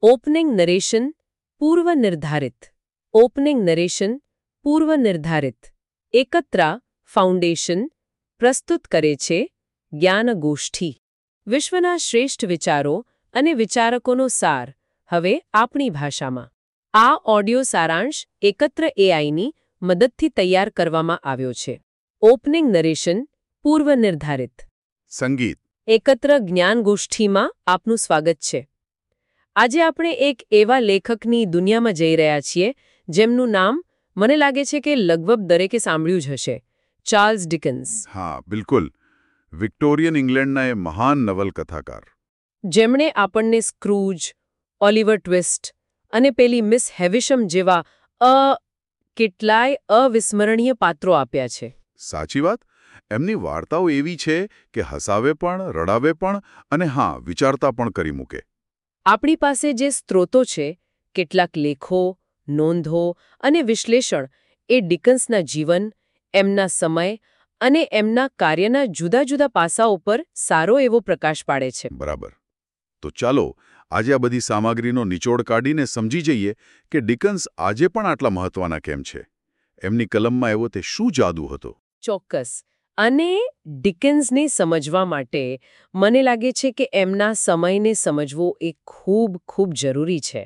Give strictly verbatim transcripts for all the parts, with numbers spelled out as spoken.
Opening narration પૂર્વ નિર્ધારિત opening narration પૂર્વ નિર્ધારિત એકત્રા ફાઉન્ડેશન પ્રસ્તુત કરે છે જ્ઞાનગોષ્ઠી વિશ્વના શ્રેષ્ઠ વિચારો અને વિચારકોનો સાર હવે આપણી ભાષામાં આ ઓડિયો સારાંશ એકત્ર એઆઈની મદદથી તૈયાર કરવામાં આવ્યો છે ઓપનિંગ નરેશન પૂર્વ નિર્ધારિત સંગીત એકત્ર જ્ઞાનગોષ્ઠીમાં આપનું સ્વાગત છે આજે આપણે એક એવા લેખકની દુનિયામાં જઈ રહ્યા છીએ જેમનું નામ મને લાગે છે કે લગભગ દરેકે સાંભળ્યું જ હશે ચાર્લ્સ ડિકન્સ હા બિલકુલ વિક્ટોરિયન ઇંગ્લેન્ડના એ મહાન નવલકથાકાર જેમણે આપણને સ્ક્રૂજ ઓલિવર ટ્વિસ્ટ અને પેલી મિસ હેવિશમ જેવા અ કેટલાય અવિસ્મરણીય પાત્રો આપ્યા છે સાચી વાત એમની વાર્તાઓ એવી છે કે હસાવે પણ રડાવે પણ અને હા વિચારતા પણ કરી મૂકે આપણી પાસે જે સ્ત્રોતો છે કેટલાક લેખો નોંધો અને વિશ્લેષણ એ ડિકન્સના જીવન એમના સમય અને એમના કાર્યના જુદા જુદા પાસાઓ પર સારો એવો પ્રકાશ પાડે છે બરાબર તો ચાલો આજે આ બધી સામગ્રીનો નિચોડ કાઢીને સમજી જઈએ કે ડિકન્સ આજે પણ આટલા મહત્વના કેમ છે એમની કલમમાં એવો તે શું જાદુ હતો ચોક્કસ અને ડિકન્સને સમજવા માટે મને લાગે છે કે એમના સમયને સમજવો એ ખૂબ ખૂબ જરૂરી છે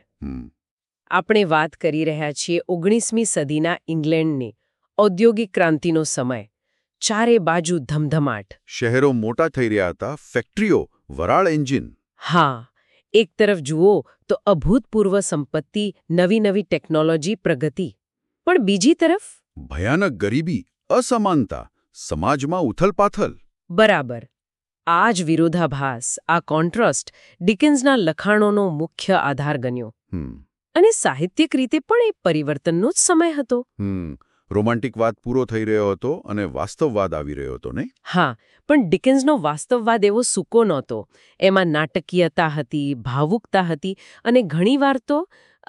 આપણે વાત કરી રહ્યા છીએ ઓગણીસમી સદીના ઇંગ્લેન્ડની ઔદ્યોગિક ક્રાંતિનો સમય ચારે બાજુ ધમધમાટ શહેરો મોટા થઈ રહ્યા હતા ફેક્ટરીઓ વરાળ એન્જિન હા એક તરફ જુઓ તો અભૂતપૂર્વ સંપત્તિ નવી નવી ટેકનોલોજી પ્રગતિ પણ બીજી તરફ ભયાનક ગરીબી અસમાનતા સમાજમાં ઉથલપાથલ બરાબર આ જ વિરોધાભાસ આ કોન્ટ્રાસ્ટ ડિકન્સના લખાણોનો મુખ્ય આધાર ગણ્યો અને સાહિત્યિક રીતે પણ એ પરિવર્તનનો જ સમય હતો રોમાન્ટિકવાદ પૂરો થઈ રહ્યો હતો અને વાસ્તવવાદ આવી રહ્યો હતો નહીં હા પણ ડિકન્સનો વાસ્તવવાદ એવો સૂકો નહોતો એમાં નાટકીયતા હતી ભાવુકતા હતી અને ઘણીવાર તો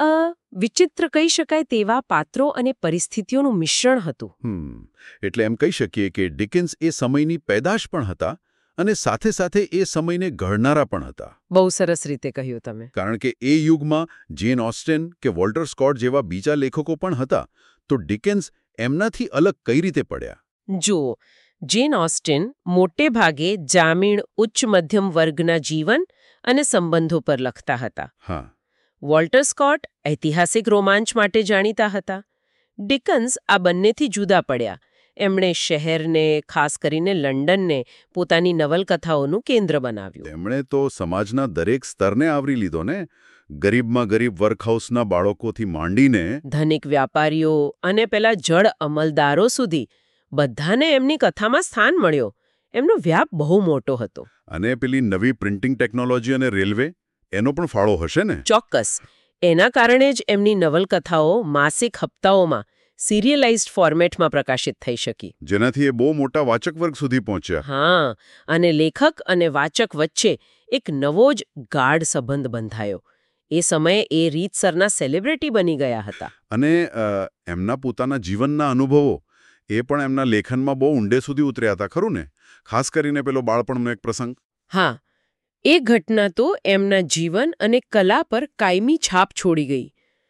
વિચિત્ર કહી શકાય તેવા પાત્રો અને પરિસ્થિતિઓનું મિશ્રણ હતું એટલે એમ કહી શકીએ કે ડિકન્સ એ સમયની પેદાશ પણ હતા અને સાથે સાથે એ સમયને ઘડનારા પણ હતા બહુ સરસ રીતે કહ્યું તમે કારણ કે એ યુગમાં જેન ઓસ્ટેન કે વોલ્ટર સ્કોટ જેવા બીજા લેખકો પણ હતા તો ડિકન્સ એમનાથી અલગ કઈ રીતે પડ્યા જુઓ જેન ઓસ્ટેન મોટે ભાગે જામીણ ઉચ્ચ મધ્યમ વર્ગના જીવન અને સંબંધો પર લખતા હતા હા વોલ્ટર સ્કોટ ઐતિહાસિક રોમાંચ માટે જાણીતા હતા ડિકન્સ આ બંનેથી જુદા પડ્યા એમણે શહેરને ખાસ કરીને લંડનને પોતાની નવલકથાઓનું કેન્દ્ર બનાવ્યું તેમણે તો સમાજના દરેક સ્તરને આવરી લીધો ને ગરીબમાં ગરીબ વર્કહાઉસના બાળકોથી માંડીને ધનિક વ્યાપારીઓ અને પેલા જડ અમલદારો સુધી બધાને એમની કથામાં સ્થાન મળ્યો એમનો વ્યાપ બહુ મોટો હતો અને પેલી નવી પ્રિન્ટિંગ ટેકનોલોજી અને રેલવે એનો પણ ફાળો હશે ને ચોક્કસ એના કારણે જ એમની નવલકથાઓ માસિક હપ્તાઓમાં સિરિયલાઇઝ્ડ ફોર્મેટમાં પ્રકાશિત થઈ શકી જેનાથી એ બહુ મોટા વાચક વર્ગ સુધી પહોંચ્યા હા અને લેખક અને વાચક વચ્ચે એક નવો જ ગાઢ સંબંધ બંધાયો એ સમયે એ રીતસરના સેલિબ્રિટી બની ગયા હતા અને એમના પોતાના જીવનના અનુભવો એ પણ એમના લેખનમાં બહુ ઊંડે સુધી ઉતર્યા હતા ખરું ને ખાસ કરીને પેલો બાળપણનો એક પ્રસંગ હા એ ઘટના તો એમના જીવન અને કલા પર કાયમી છાપ છોડી ગઈ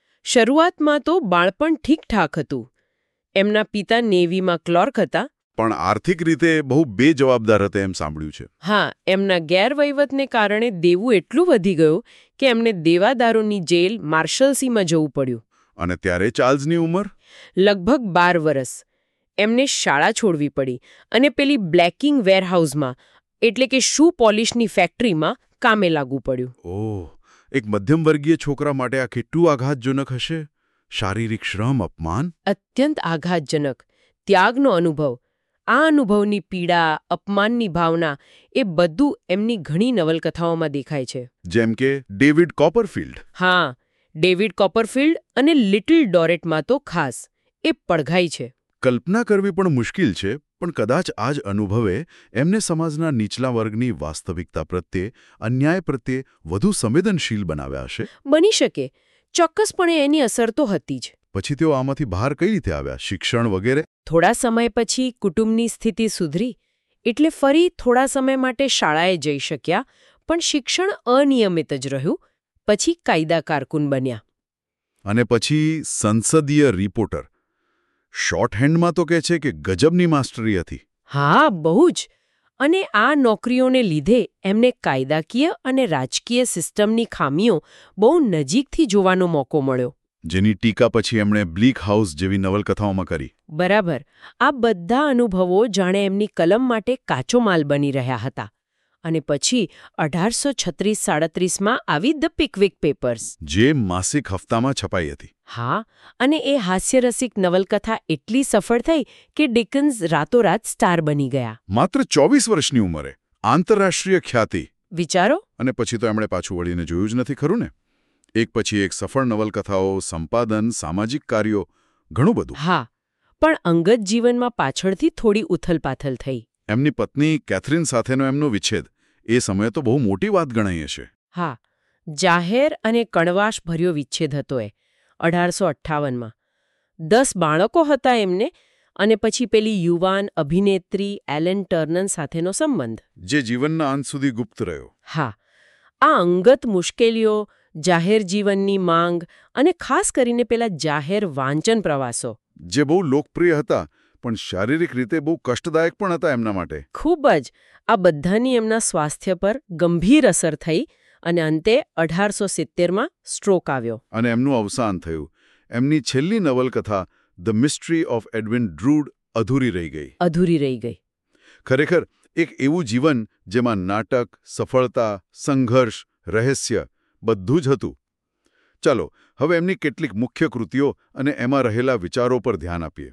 શરૂઆતમાં તો બાળપણ ઠીકઠાક હતું એમના પિતા નેવીમાં ક્લર્ક હતા પણ આર્થિક રીતે બહુ બેજવાબદાર હતા એમ સાંભળ્યું છે હા એમના ગેરવહીવટને કારણે દેવું એટલું વધી ગયું કે એમને દેવાદારોની જેલ માર્શલસીમાં જવું પડ્યું અને ત્યારે ચાર્લ્સની ઉંમર લગભગ બાર વર્ષ એમને શાળા છોડવી પડી અને પેલી બ્લેકિંગ વેરહાઉસમાં એટલે કે શૂ પોલિશની ફેક્ટરીમાં કામે લાગવું પડ્યું ઓહ એક મધ્યમવર્ગીય છોકરા માટે આ કેટલું આઘાતજનક હશે શારીરિક શ્રમ અપમાન અત્યંત આઘાતજનક ત્યાગનો અનુભવ આ અનુભવની પીડા અપમાનની ભાવના એ બધું એમની ઘણી નવલકથાઓમાં દેખાય છે જેમ કે ડેવિડ કોપરફિલ્ડ હા ડેવિડ કોપરફિલ્ડ અને લિટલ ડોરેટમાં તો ખાસ એ પડઘાઈ છે કલ્પના કરવી પણ મુશ્કેલ છે પણ કદાચ આ જ અનુભવે એમને સમાજના નીચલા વર્ગની વાસ્તવિકતા પ્રત્યે અન્યાય પ્રત્યે વધુ સંવેદનશીલ બનાવ્યા હશે બની શકે ચોક્કસપણે એની અસર તો હતી જ પછી તેઓ આમાંથી બહાર કઈ રીતે આવ્યા શિક્ષણ વગેરે થોડા સમય પછી કુટુંબની સ્થિતિ સુધરી એટલે ફરી થોડા સમય માટે શાળાએ જઈ શક્યા પણ શિક્ષણ અનિયમિત જ રહ્યું પછી કાયદા કારકુન બન્યા. અને પછી સંસદીય રિપોર્ટર. શોર્ટહેન્ડમાં તો કહે છે કે ગજબની માસ્ટરી હતી. હા, બહુ જ. અને આ નોકરીઓને લીધે એમને કાયદાકીય અને રાજકીય સિસ્ટમની ખામીઓ બહુ નજીકથી જોવાનો મોકો મળ્યો. જેની ટીકા પછી એમણે બ્લીક હાઉસ જેવી નવલકથાઓમાં કરી. બરાબર. આ બધા અનુભવો જાણે એમની કલમ માટે કાચો માલ બની રહ્યા હતા. અને પછી અઢારસો છત્રીસ સાડત્રીસમાં આવી ધ પિકવિક પેપર્સ, જે માસિક હપ્તામાં છપાઈ હતી. હા, અને એ હાસ્યરસિક નવલકથા એટલી સફળ થઈ કે ડિકન્સ રાતોરાત સ્ટાર બની ગયા. માત્ર ચોવીસ વર્ષની ઉંમરે આંતરરાષ્ટ્રીય ખ્યાતિ. વિચારો. અને પછી તો એમણે પાછું વળીને જોયું જ નથી, ખરું ને? એક પછી એક સફળ નવલકથાઓ, સંપાદન, સામાજિક કાર્યો, ઘણું બધું. હા, પણ અંગત જીવનમાં પાછળથી થોડી ઉથલપાથલ થઈ. એમની પત્ની કેથરીન સાથેનો એમનો વિચ્છેદ એ સમયે તો બહુ મોટી વાત ગણાઈ હશે. હા, જાહેર અને કણવાશભર્યો વિચ્છેદ હતો એ. અઢારસો અઠ્ઠાવનમાં દસ બાળકો હતા એમને, અને પછી પેલી યુવાન અભિનેત્રી એલેન ટર્નન સાથેનો સંબંધ, જે જીવનના અંત સુધી ગુપ્ત રહ્યો. હા, આ અંગત મુશ્કેલીઓ, જાહેર જીવનની માંગ અને ખાસ કરીને પેલા જાહેર વાંચન પ્રવાસો, જે બહુ લોકપ્રિય હતા પણ શારીરિક રીતે બહુ કષ્ટદાયક પણ હતા એમના માટે. ખૂબ જ. આ બધાની એમના સ્વાસ્થ્ય પર ગંભીર અસર થઈ અને અંતે અઢારસો સિત્તેરમાં સ્ટ્રોક આવ્યો. અને એમનું અવસાન થયું. એમની છેલ્લી નવલકથા the mystery of Edwin Drood અધૂરી રહી ગઈ. અધૂરી રહી ગઈ. ખરેખર એક એવું જીવન જેમાં નાટક, સફળતા, સંઘર્ષ, રહસ્ય બધું જ હતું. ચાલો હવે એમની કેટલીક મુખ્ય કૃતિઓ અને એમાં રહેલા વિચારો પર ધ્યાન આપીએ.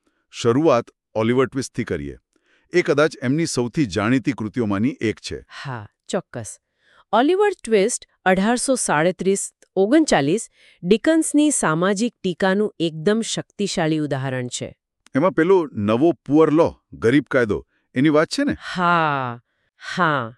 શરૂઆત ઓલિવર ટ્વિસ્ટથી કરીએ. એ કદાચ એમની સૌથી જાણીતી કૃતિઓમાંની એક છે. હા, ચોક્કસ. ઓલિવર ટ્વિસ્ટ અઢારસો સાડત્રીસ ઓગણચાલીસ ડિકન્સની સામાજિક ટીકાનું એકદમ શક્તિશાળી ઉદાહરણ છે. એમાં પેલો નવો પુઅર લો, ગરીબ કાયદો, એની વાત છે ને? હા, હા.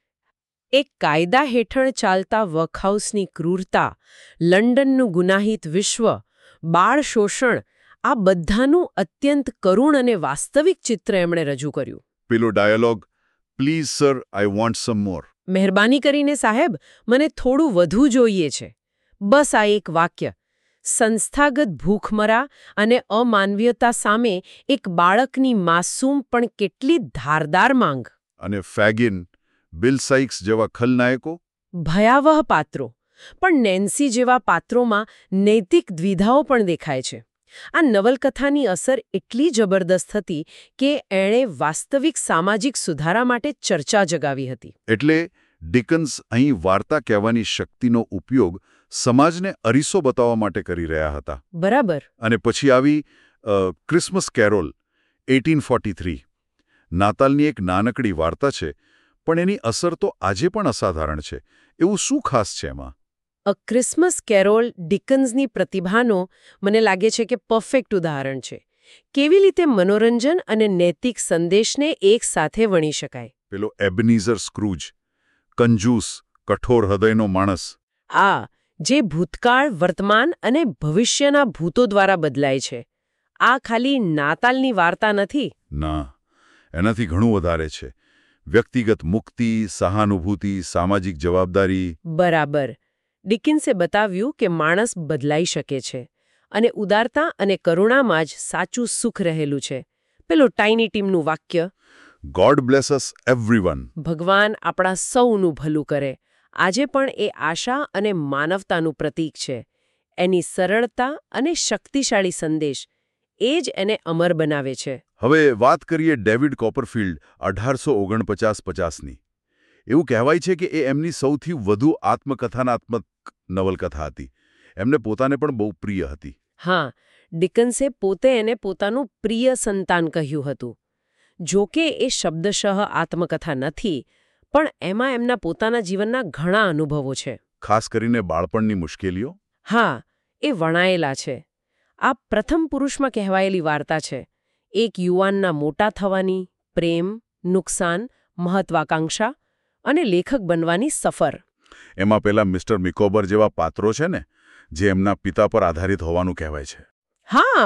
એક કાયદા હેઠળ ચાલતા વર્કહાઉસની ક્રૂરતા, લંડનનું ગુનાહિત વિશ્વ, બાળ શોષણ, આ બધાનું અત્યંત કરુણ અને વાસ્તવિક ચિત્ર એમણે રજૂ કર્યું. પેલો dialogue, please sir, I want some more. મહેરબાની કરીને સાહેબ, મને થોડું વધુ જોઈએ છે. બસ આ એક વાક્ય. સંસ્થાગત ભૂખમરા અને અમાનવીયતા સામે એક બાળકની માસૂમ પણ કેટલી ધારદાર માંગ. અને ફેગિન, બિલ સાઇક્સ જેવા ખલનાયકો? ભયાવહ પાત્રો. પણ નેન્સી જેવા પાત્રોમાં નૈતિક દ્વિધાઓ પણ દેખાય છે. આ નવલકથાની અસર એટલી જબરદસ્ત હતી કે એણે વાસ્તવિક સામાજિક સુધારા માટે ચર્ચા જગાવી હતી. એટલે ડિકન્સ અહીં વાર્તા કહેવાની શક્તિનો ઉપયોગ સમાજને અરીસો બતાવવા માટે કરી રહ્યા હતા. બરાબર. અને પછી આવી ક્રિસમસ કેરોલ અઢારસો ચાલીસ. નાતાલની એક નાનકડી વાર્તા છે, પણ એની અસર તો આજે પણ અસાધારણ છે. એવું શું ખાસ છે એમાં? અ ક્રિસમસ કેરોલ ડિકન્સની પ્રતિભાનો મને લાગે છે કે પરફેક્ટ ઉદાહરણ છે. કેવી રીતે મનોરંજન અને નૈતિક સંદેશને એક સાથે વણી શકાય. પેલો એબનીઝર સ્ક્રૂજ, કંજૂસ, કઠોર હૃદયનો માણસ. આ જે ભૂતકાળ, વર્તમાન અને ભવિષ્યના ભૂતો દ્વારા બદલાય છે. આ ખાલી નાતાલની વાર્તા નથી. ના, એનાથી ઘણું વધારે છે. વ્યક્તિગત મુક્તિ, સહાનુભૂતિ, સામાજિક જવાબદારી. બરાબર. ડિકન્સે બતાવ્યું કે માણસ બદલાઈ શકે છે અને ઉદારતા અને કરુણામાં જ સાચું સુખ રહેલું છે. પેલો ટાઇની ટીમનું વાક્ય, ગોડ બ્લેસ અસ એવરીવન. ભગવાન આપણા સૌનું ભલું કરે, આજે પણ એ આશા અને માનવતાનું પ્રતીક છે. એની સરળતા અને શક્તિશાળી સંદેશ એ જ એને અમર બનાવે છે. હવે વાત કરીએ ડેવિડ કોપરફિલ્ડ અઢારસો ઓગણપચાસ પચાસની. એવું કહેવાય છે કે એ એમની સૌથી વધુ આત્મકથાનાત્મક નવલકથા હતી. એમને પોતાને પણ બહુ પ્રિય હતી. હા, ડિકન્સે પોતે એને પોતાનું પ્રિય સંતાન કહ્યું હતું. જોકે એ શબ્દશઃ આત્મકથા નથી, પણ એમાં એમના પોતાના જીવનના ઘણા અનુભવો છે. ખાસ કરીને બાળપણની મુશ્કેલીઓ. હા, એ વણાયેલા છે. આ પ્રથમ પુરુષમાં કહેવાયેલી વાર્તા છે. એક યુવાનના મોટા થવાની, પ્રેમ, નુકસાન, મહત્વાકાંક્ષા અને લેખક બનવાની સફર. એમાં પેલા મિસ્ટર મિકોબર જેવા પાત્રો છે ને, જે એમના પિતા પર આધારિત હોવાનું કહેવાય છે. હા,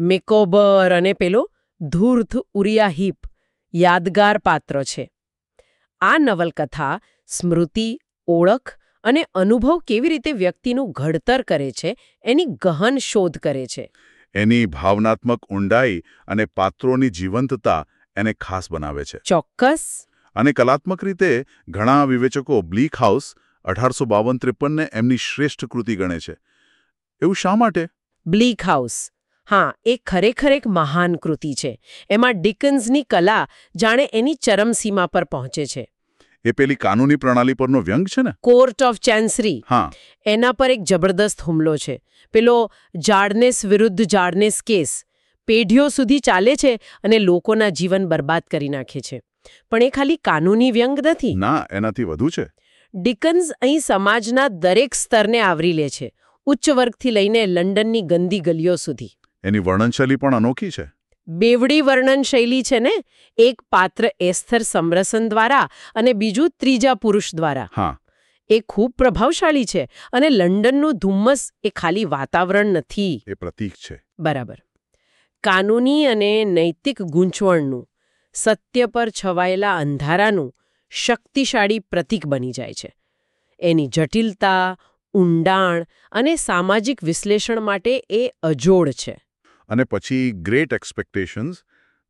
મિકોબર અને પેલો ધૂર્ત ઉરિયા હીપ યાદગાર પાત્ર છે. આ નવલકથા સ્મૃતિ, ઓળખ અને અનુભવ કેવી રીતે વ્યક્તિનું ઘડતર કરે છે એની ગહન શોધ કરે છે. એની ભાવનાત્મક ઊંડાઈ અને પાત્રોની જીવંતતા એને ખાસ બનાવે છે. ચોક્કસ. અને કલાત્મક રીતે ઘણા વિવેચકો બ્લીક હાઉસ અઢારસો બાવન ત્રેપનને એમની શ્રેષ્ઠ કૃતિ ગણે છે. એવું શા માટે? બ્લીક હાઉસ, હા, એ ખરેખર એક મહાન કૃતિ છે. એમાં ડિકન્સની કલા જાણે એની ચરમસીમા પર પહોંચે છે. એ પેલી કાનૂની પ્રણાલી પરનો વ્યંગ છે ને? Court of Chancery. હા. એના પર એક જબરદસ્ત હુમલો છે. પેલો જાર્ડનેસ વિરુદ્ધ જાર્ડનેસ કેસ પેઢીઓ સુધી ચાલે છે અને લોકોના જીવન બરબાદ કરી નાખે છે. પણ એ ખાલી કાનૂની વ્યંગ નથી. ના, એનાથી વધુ છે. ડિકન્સ અહીં સમાજના દરેક સ્તરને આવરી લે છે, ઉચ્ચ વર્ગથી લઈને લંડનની ગંદી ગલીઓ સુધી. એની વર્ણનશૈલી પણ અનોખી છે. બેવડી વર્ણન શૈલી છે ને, એક પાત્ર એસ્થર સમરસન દ્વારા અને બીજું ત્રીજા પુરુષ દ્વારા. હા. એ ખૂબ પ્રભાવશાળી છે અને લંડનનું ધુમ્મસ એ ખાલી વાતાવરણ નથી. એ પ્રતીક છે. બરાબર. કાનૂની અને નૈતિક ગૂંચવણનું, સત્ય પર છવાયેલા અંધારાનું શક્તિશાળી પ્રતીક બની જાય છે. એની જટિલતા, ઊંડાણ અને સામાજિક વિશ્લેષણ માટે એ અજોડ છે. અને પછી ગ્રેટ એક્સપેક્ટેશન્સ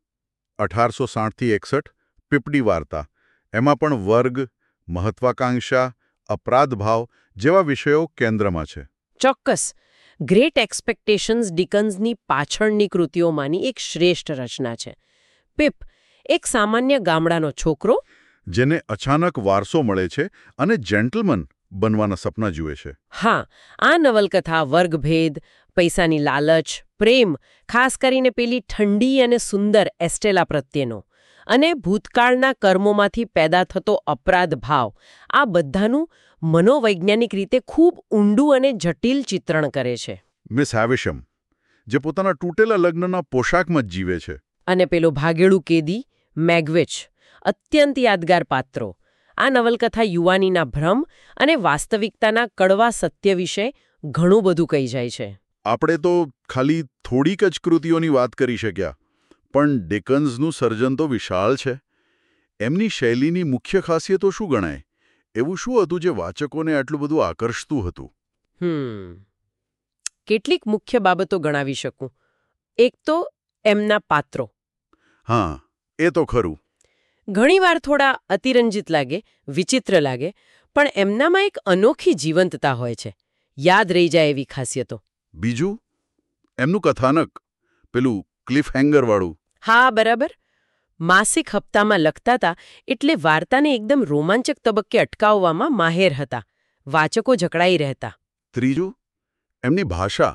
અઢારસો સાઠથી એકસઠ પીપળી વાર્તા, એમાં પણ વર્ગ, મહત્વાકાંક્ષા, અપરાધભાવ જેવા વિષયો કેન્દ્રમાં છે. ચોક્કસ. ગ્રેટ એક્સપેક્ટેશન્સ ડિકન્સની પાછળની કૃતિઓમાંની એક શ્રેષ્ઠ રચના છે. પિપ એક સામાન્ય ગામડાનો છોકરો જેને અચાનક વારસો મળે છે અને જેન્ટલમન બનવાના સપના જુએ છે. હા, આ નવલકથા વર્ગભેદ, પૈસાની લાલચ, પ્રેમ, ખાસ કરીને પેલી ઠંડી અને સુંદર એસ્ટેલા પ્રત્યેનો, અને ભૂતકાળના કર્મોમાંથી પેદા થતો અપરાધ ભાવ, આ બધાનું મનોવૈજ્ઞાનિક રીતે ખૂબ ઊંડું અને જટિલ ચિત્રણ કરે છે. મિસ હેવિશમ, જે પોતાના તૂટેલા લગ્નના પોશાકમાં જ જીવે છે. અને પેલો ભાગેડુ કેદી મેગ્વિચ, અત્યંત યાદગાર પાત્રો. આ નવલકથા યુવાનીના ભ્રમ અને વાસ્તવિકતાના કડવા સત્ય વિશે ઘણું બધું કહી જાય છે. આપણે તો ખાલી થોડીક જ કૃતિઓની વાત કરી શક્યા, પણ ડિકન્સનું સર્જન તો વિશાળ છે. એમની શૈલીની મુખ્ય ખાસિયતો શું ગણાય? એવું શું હતું જે વાચકોને આટલું બધું આકર્ષતું હતું? હમ કેટલીક મુખ્ય બાબતો ગણાવી શકું. એક તો એમના પાત્રો. હા, એ તો ખરું. ઘણીવાર થોડા અતિરંજિત લાગે, વિચિત્ર લાગે, પણ એમનામાં એક અનોખી જીવંતતા હોય છે. યાદ રહી જાય એવી ખાસિયતો. બીજું, એમનું કથાનક, પેલું ક્લિફ હેંગરવાળું. હા, બરાબર. માસિક હપ્તામાં લખતા હતા એટલે વાર્તાને એકદમ રોમાંચક તબક્કે અટકાવવામાં માહેર હતા. વાચકો જકડાઈ રહેતા. ત્રીજું, એમની ભાષા.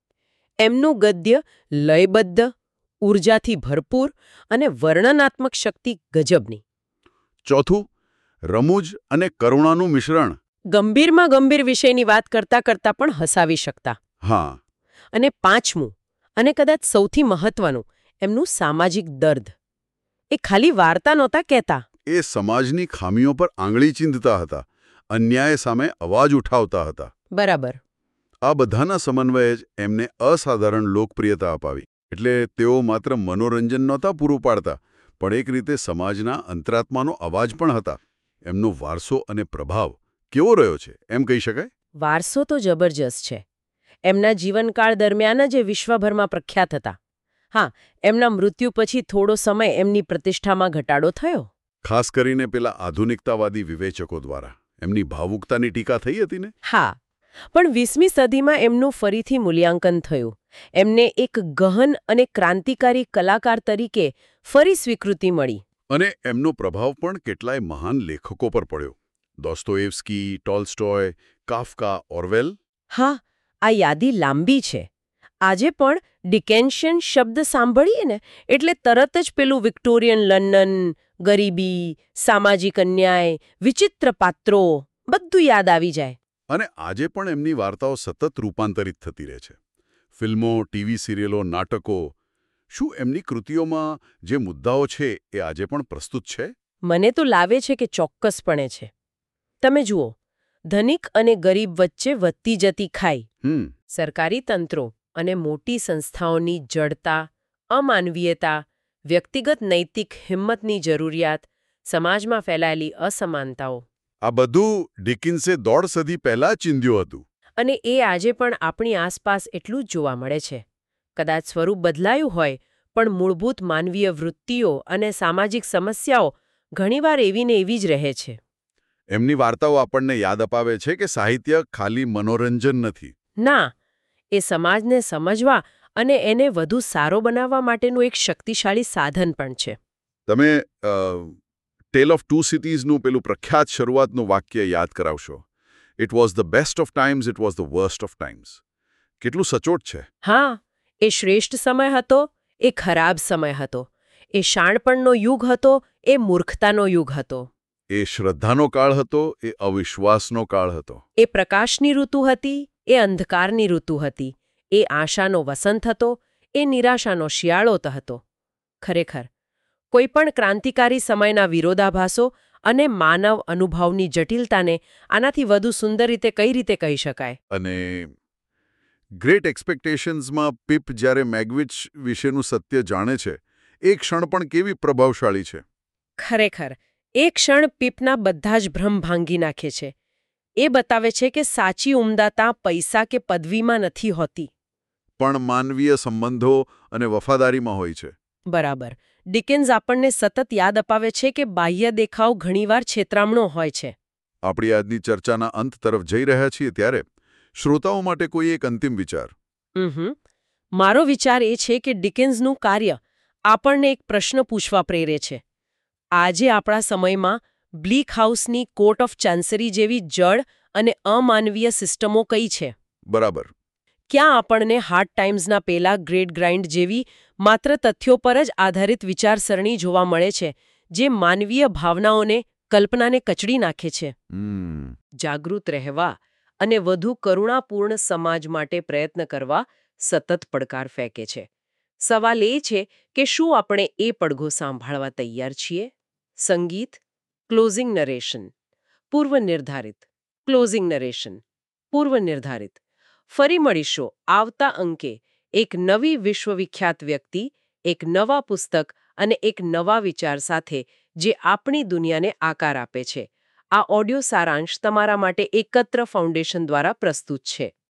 એમનું ગદ્ય લયબદ્ધ, ઊર્જાથી ભરપૂર અને વર્ણનાત્મક શક્તિ ગજબની. ચોથું, રમૂજ અને કરુણાનું મિશ્રણ. ગંભીરમાં ગંભીર વિષયની વાત કરતા કરતા પણ હસાવી શકતા. હા. અને પાંચમું, અને કદાચ સૌથી મહત્વનું, એમનું સામાજિક દર્દ. એ ખાલી વાર્તા નહોતા કહેતા. એ સમાજની ખામીઓ પર આંગળી ચીંધતા હતા, અન્યાય સામે અવાજ ઉઠાવતા હતા. બરાબર. આ બધાના સમન્વયે જ એમને અસાધારણ લોકપ્રિયતા અપાવી. એટલે તેઓ માત્ર મનોરંજન નહોતા પૂરું પાડતા, પણ એક રીતે સમાજના અંતરાત્માનો અવાજ પણ હતા. એમનો વારસો અને પ્રભાવ કેવો રહ્યો છે એમ કહી શકાય? વારસો તો જબરજસ્ત છે. એમના જીવનકાળ દરમિયાન જ એ વિશ્વભરમાં પ્રખ્યાત હતા. હા, એમના મૃત્યુ પછી થોડો સમય એમની પ્રતિષ્ઠામાં ઘટાડો થયો. ખાસ કરીને પેલા આધુનિકતાવાદી વિવેચકો દ્વારા એમની ભાવુકતાની ટીકા થઈ હતી ને? હા, પણ વીસમી સદીમાં એમનું ફરીથી મૂલ્યાંકન થયું. એમને એક ગહન અને ક્રાંતિકારી કલાકાર તરીકે ફરી સ્વીકૃતિ મળી. અને એમનો પ્રભાવ પણ કેટલાય મહાન લેખકો પર પડ્યો. Dostoevsky, Tolstoy, Kafka, Orwell. હા, આ યાદી લાંબી છે. આજે પણ ડિકેન્શિયન શબ્દ સાંભળીએ ને એટલે તરત જ પેલું વિક્ટોરિયન લંડન, ગરીબી, સામાજિક અન્યાય, વિચિત્ર પાત્રો બધું યાદ આવી જાય. અને આજે પણ એમની વાર્તાઓ સતત રૂપાંતરિત થતી રહે છે. ફિલ્મો, ટીવી સિરિયલો, નાટકો. શું એમની કૃતિઓમાં જે મુદ્દાઓ છે એ આજે પણ પ્રસ્તુત છે? મને તો લાગે છે કે ચોક્કસપણે છે. તમે જુઓ, ધનિક અને ગરીબ વચ્ચે વધતી જતી ખાઈ, હમ સરકારી તંત્રો અને મોટી સંસ્થાઓની જડતા, અમાનવીયતા, વ્યક્તિગત નૈતિક હિંમતની જરૂરિયાત, સમાજમાં ફેલાયેલી અસમાનતાઓ. આ બધું ડિકિન્સે દોઢ સદી પહેલા ચીંધ્યું હતું. અને એ આજે પણ આપણી આસપાસ એટલું જ જોવા મળે છે. કદાચ સ્વરૂપ બદલાયું હોય, પણ મૂળભૂત માનવીય વૃત્તિઓ અને સામાજિક સમસ્યાઓ ઘણીવાર એવી ને એવી જ રહે છે. એમની વાર્તાઓ આપણને યાદ અપાવે છે કે સાહિત્ય ખાલી મનોરંજન નથી. ના, એ સમાજને સમજવા અને એને વધુ સારો બનાવવા માટેનું એક શક્તિશાળી સાધન પણ છે. તમે ટેલ ઓફ ટુ સિટીઝનું પેલું પ્રખ્યાત શરૂઆતનું વાક્ય યાદ કરાવશો. It was the best of times, it was the worst of times. કેટલું સચોટ છે. હા, એ શ્રેષ્ઠ સમય હતો, એ ખરાબ સમય હતો. એ શાણપણનો યુગ હતો, એ મૂર્ખતાનો યુગ હતો. એ શ્રદ્ધાનો કાળ હતો, એ અવિશ્વાસનો કાળ હતો. એ પ્રકાશની ઋતુ હતી, એ અંધકારની ઋતુ હતી. એ આશાનો વસંત હતો, એ નિરાશાનો શિયાળો હતો. ખરેખર કોઈ પણ ક્રાંતિકારી સમયના વિરોધાભાસો અને માનવ અનુભવની જટિલતાને આનાથી વધુ સુંદર રીતે કઈ રીતે કહી શકાય. અને ગ્રેટ એક્સપેક્ટેશન્સમાં પીપ જ્યારે મેગ્વિચ વિશેનું સત્ય જાણે છે, એ ક્ષણ પણ કેવી પ્રભાવશાળી છે. ખરેખર એ ક્ષણ પીપના બધા જ ભ્રમ ભાંગી નાખે છે. એ બતાવે છે કે સાચી ઉમદાતા પૈસા કે પદવીમાં નથી હોતી, પણ માનવીય સંબંધો અને વફાદારીમાં હોય છે. બરાબર. ડિકેન્સ આપણને સતત યાદ અપાવે છે કે બાહ્ય દેખાવ ઘણીવાર છેતરામણો હોય છે. આપણી આજની ચર્ચાના અંત તરફ જઈ રહ્યા છીએ ત્યારે શ્રોતાઓ માટે કોઈ એક અંતિમ વિચાર. હમ મારો વિચાર એ છે કે ડિકેન્સનું કાર્ય આપણને એક પ્રશ્ન પૂછવા પ્રેરે છે. આજે આપણા સમયમાં બ્લીક હાઉસની કોર્ટ ઓફ ચાન્સરી જેવી જડ અને અમાનવીય સિસ્ટમો કઈ છે? બરાબર. ક્યાં આપણને હાર્ડ ટાઈમ્સના પેલા ગ્રેટ ગ્રાઇન્ડ જેવી માત્ર તથ્યો પર જ આધારિત વિચારસરણી જોવા મળે છે, જે માનવીય ભાવનાઓને, કલ્પનાને કચડી નાખે છે? જાગૃત રહેવા અને વધુ કરુણાપૂર્ણ સમાજ માટે પ્રયત્ન કરવા સતત પડકાર ફેંકે છે. સવાલ એ છે કે શું આપણે એ પડઘો સાંભળવા તૈયાર છીએ? સંગીત, ક્લોઝિંગ નરેશન, પૂર્વ નિર્ધારિત. ક્લોઝિંગ નરેશન, પૂર્વ નિર્ધારિત. ફરી મળીશું આવતા અંકે એક નવી વિશ્વવિખ્યાત વ્યક્તિ, એક નવા પુસ્તક અને એક નવા વિચાર સાથે, જે આપણી દુનિયાને આકાર આપે છે. આ ઓડિયો સારાંશ તમારા માટે એકત્ર ફાઉન્ડેશન દ્વારા પ્રસ્તુત છે.